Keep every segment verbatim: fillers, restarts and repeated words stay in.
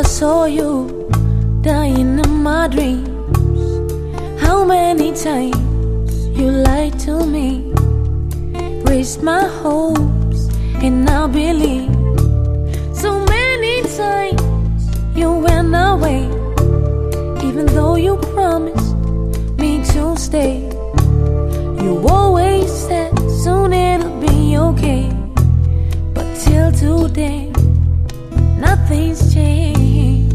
saw you dying in my dreams. How many times you lied to me, raised my hopes and I believe. So many times you went away, even though you promised me to stay. You always said soon it'll be okay, but till today nothing's changed.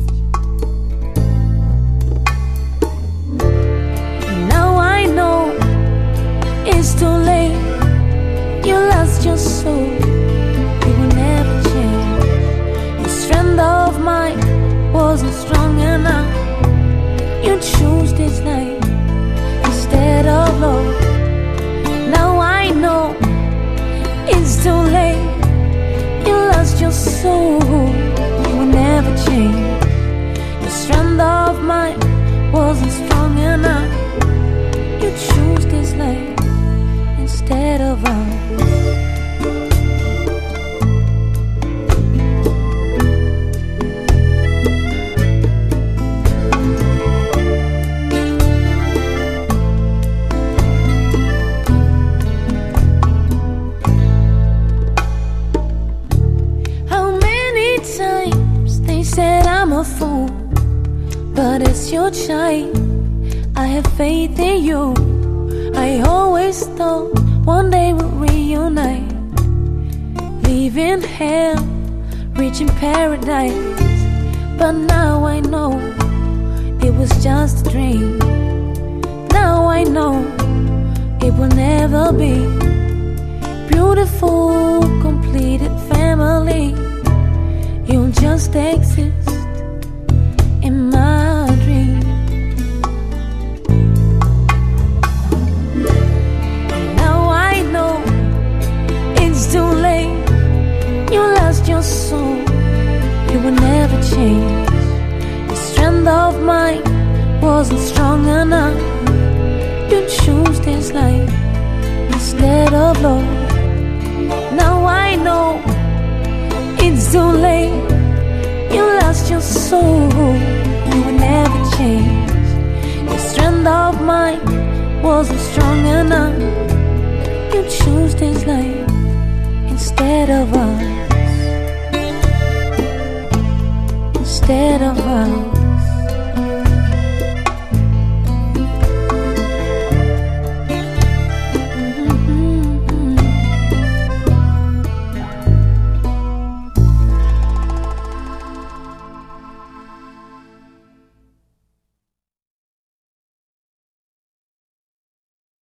Now I know it's too late. You lost your soul, it will never change. The strength of mine wasn't strong enough. You chose this life instead of love. Now I know it's too late. You lost your soul, it will never change. The strength of mine wasn't strong enough. You chose this life instead of us. Said I'm a fool, but as your child, I have faith in you. I always thought one day we'll reunite, leaving hell, reaching paradise. But now I know it was just a dream. Now I know it will never be. Beautiful, completed family, you'll just exist in my dream. Now I know it's too late. You lost your soul, it will never change. The strength of mine wasn't strong enough. You chose this life instead of love. Now I know it's too late. You lost your soul, you will never change. The strength of mine wasn't strong enough. You chose this life instead of us.